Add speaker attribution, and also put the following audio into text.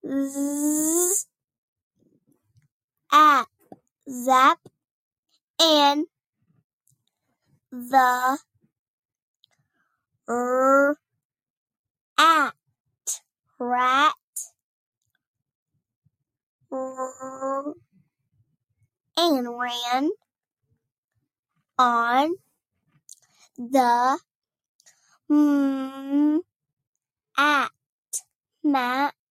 Speaker 1: z, app, zap, and the at, rat, and ran on the at, mat,